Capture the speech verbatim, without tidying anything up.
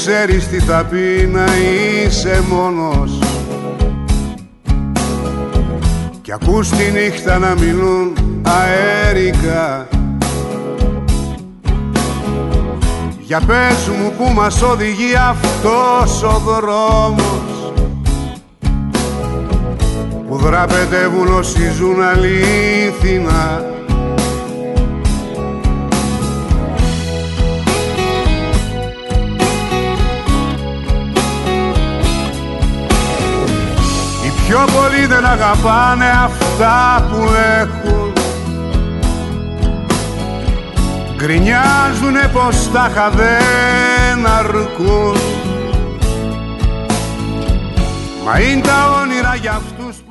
ξέρεις τι θα πει να είσαι μόνος κι ακούς τη νύχτα να μιλούν αέρικα. Για πες μου που μας οδηγεί αυτός ο δρόμος που δραπετεύουν όσοι ζουν αλήθινα. Οι πιο πολλοί δεν αγαπάνε αυτά που έχουν, γκρινιάζουνε πως τάχα δεν αρκούν, μα είναι τα όνειρα για αυτούς